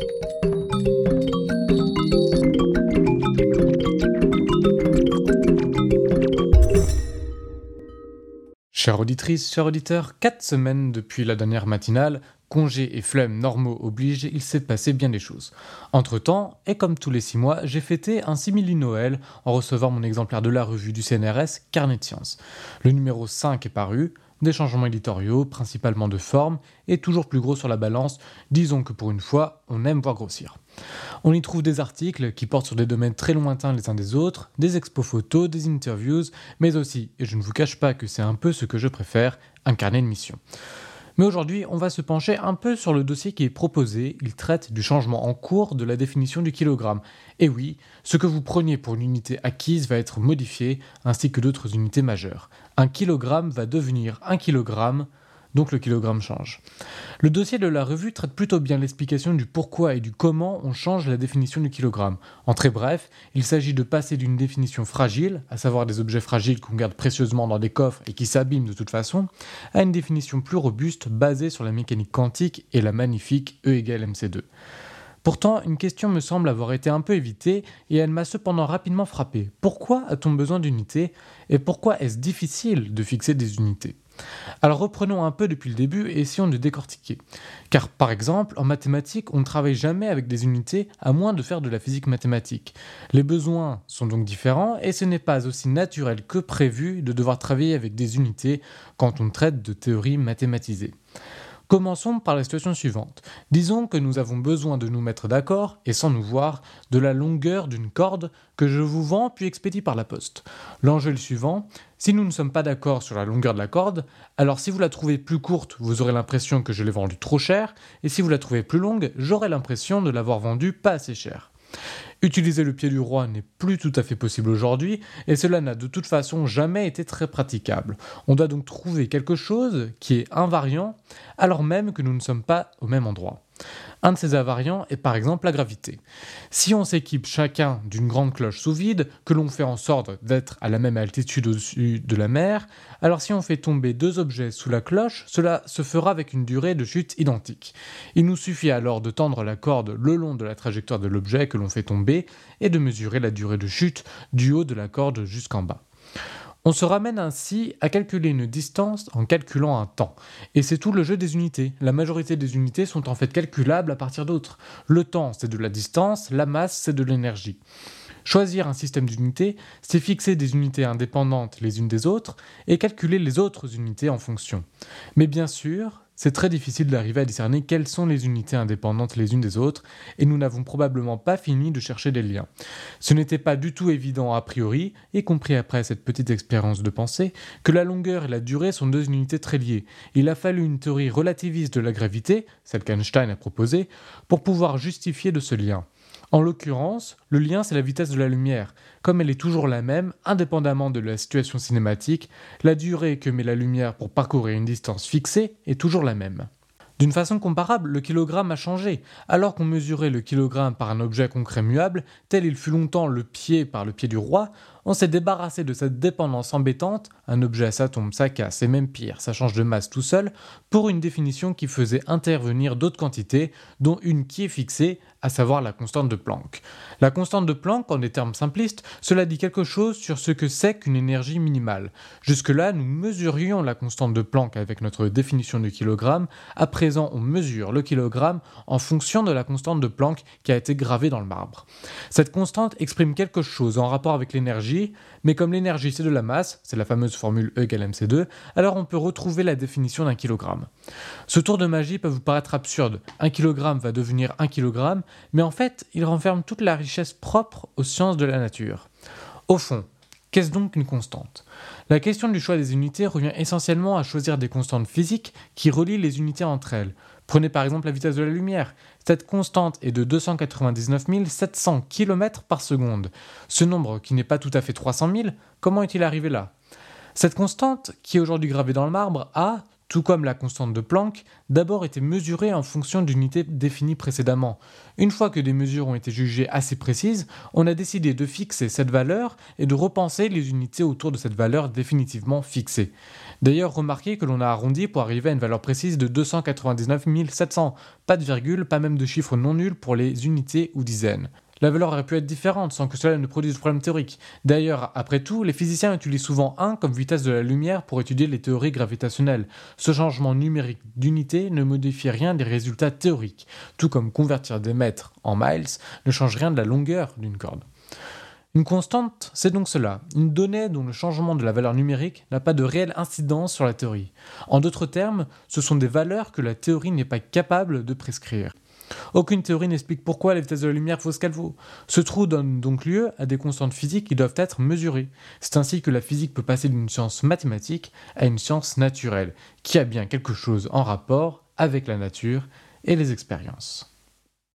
Chère auditrice, chers auditeurs, 4 semaines depuis la dernière matinale, congés et flemme normaux oblige, il s'est passé bien des choses. Entre-temps, et comme tous les 6 mois, j'ai fêté un simili-Noël en recevant mon exemplaire de la revue du CNRS, Carnet de Sciences. Le numéro 5 est paru, des changements éditoriaux, principalement de forme, et toujours plus gros sur la balance, disons que pour une fois, on aime voir grossir. On y trouve des articles qui portent sur des domaines très lointains les uns des autres, des expos photos, des interviews, mais aussi, et je ne vous cache pas que c'est un peu ce que je préfère, un carnet de mission. Mais aujourd'hui, on va se pencher un peu sur le dossier qui est proposé. Il traite du changement en cours de la définition du kilogramme. Et oui, ce que vous preniez pour une unité acquise va être modifié, ainsi que d'autres unités majeures. Un kilogramme va devenir un kilogramme, donc le kilogramme change. Le dossier de la revue traite plutôt bien l'explication du pourquoi et du comment on change la définition du kilogramme. En très bref, il s'agit de passer d'une définition fragile, à savoir des objets fragiles qu'on garde précieusement dans des coffres et qui s'abîment de toute façon, à une définition plus robuste basée sur la mécanique quantique et la magnifique E égale mc2. Pourtant, une question me semble avoir été un peu évitée et elle m'a cependant rapidement frappé. Pourquoi a-t-on besoin d'unités et pourquoi est-ce difficile de fixer des unités ? Alors reprenons un peu depuis le début et essayons de décortiquer. Car par exemple, en mathématiques, on ne travaille jamais avec des unités à moins de faire de la physique mathématique. Les besoins sont donc différents et ce n'est pas aussi naturel que prévu de devoir travailler avec des unités quand on traite de théories mathématisées. Commençons par la situation suivante. Disons que nous avons besoin de nous mettre d'accord, et sans nous voir, de la longueur d'une corde que je vous vends puis expédie par la poste. L'enjeu est le suivant, si nous ne sommes pas d'accord sur la longueur de la corde, alors si vous la trouvez plus courte, vous aurez l'impression que je l'ai vendue trop cher, et si vous la trouvez plus longue, j'aurai l'impression de l'avoir vendue pas assez cher. Utiliser le pied du roi n'est plus tout à fait possible aujourd'hui, et cela n'a de toute façon jamais été très praticable. On doit donc trouver quelque chose qui est invariant, alors même que nous ne sommes pas au même endroit. Un de ces invariants est par exemple la gravité. Si on s'équipe chacun d'une grande cloche sous vide, que l'on fait en sorte d'être à la même altitude au-dessus de la mer, alors si on fait tomber 2 objets sous la cloche, cela se fera avec une durée de chute identique. Il nous suffit alors de tendre la corde le long de la trajectoire de l'objet que l'on fait tomber et de mesurer la durée de chute du haut de la corde jusqu'en bas. On se ramène ainsi à calculer une distance en calculant un temps. Et c'est tout le jeu des unités. La majorité des unités sont en fait calculables à partir d'autres. Le temps, c'est de la distance, la masse, c'est de l'énergie. Choisir un système d'unités, c'est fixer des unités indépendantes les unes des autres et calculer les autres unités en fonction. Mais bien sûr, c'est très difficile d'arriver à discerner quelles sont les unités indépendantes les unes des autres et nous n'avons probablement pas fini de chercher des liens. Ce n'était pas du tout évident a priori, y compris après cette petite expérience de pensée, que la longueur et la durée sont 2 unités très liées. Il a fallu une théorie relativiste de la gravité, celle qu'Einstein a proposée, pour pouvoir justifier de ce lien. En l'occurrence, le lien c'est la vitesse de la lumière. Comme elle est toujours la même, indépendamment de la situation cinématique, la durée que met la lumière pour parcourir une distance fixée est toujours la même. D'une façon comparable, le kilogramme a changé. Alors qu'on mesurait le kilogramme par un objet concret muable, tel il fut longtemps le pied par le pied du roi, on s'est débarrassé de cette dépendance embêtante, un objet ça tombe, ça casse, et même pire, ça change de masse tout seul, pour une définition qui faisait intervenir d'autres quantités, dont une qui est fixée, à savoir la constante de Planck. La constante de Planck, en des termes simplistes, cela dit quelque chose sur ce que c'est qu'une énergie minimale. Jusque-là, nous mesurions la constante de Planck avec notre définition du kilogramme, à présent on mesure le kilogramme en fonction de la constante de Planck qui a été gravée dans le marbre. Cette constante exprime quelque chose en rapport avec l'énergie, mais comme l'énergie c'est de la masse, c'est la fameuse formule E égale mc2, alors on peut retrouver la définition d'un kilogramme. Ce tour de magie peut vous paraître absurde, 1 kilogramme va devenir 1 kilogramme, mais en fait il renferme toute la richesse propre aux sciences de la nature. Au fond, qu'est-ce donc une constante ? La question du choix des unités revient essentiellement à choisir des constantes physiques qui relient les unités entre elles. Prenez par exemple la vitesse de la lumière. Cette constante est de 299 700 km par seconde. Ce nombre, qui n'est pas tout à fait 300 000, comment est-il arrivé là ? Cette constante, qui est aujourd'hui gravée dans le marbre, a, tout comme la constante de Planck, d'abord été mesurée en fonction d'unités définies précédemment. Une fois que des mesures ont été jugées assez précises, on a décidé de fixer cette valeur et de repenser les unités autour de cette valeur définitivement fixée. D'ailleurs, remarquez que l'on a arrondi pour arriver à une valeur précise de 299 700, pas de virgule, pas même de chiffre non nul pour les unités ou dizaines. La valeur aurait pu être différente sans que cela ne produise de problème théorique. D'ailleurs, après tout, les physiciens utilisent souvent 1 comme vitesse de la lumière pour étudier les théories gravitationnelles. Ce changement numérique d'unité ne modifie rien des résultats théoriques, tout comme convertir des mètres en miles ne change rien de la longueur d'une corde. Une constante, c'est donc cela, une donnée dont le changement de la valeur numérique n'a pas de réelle incidence sur la théorie. En d'autres termes, ce sont des valeurs que la théorie n'est pas capable de prescrire. Aucune théorie n'explique pourquoi la vitesse de la lumière vaut ce qu'elle vaut. Ce trou donne donc lieu à des constantes physiques qui doivent être mesurées. C'est ainsi que la physique peut passer d'une science mathématique à une science naturelle, qui a bien quelque chose en rapport avec la nature et les expériences.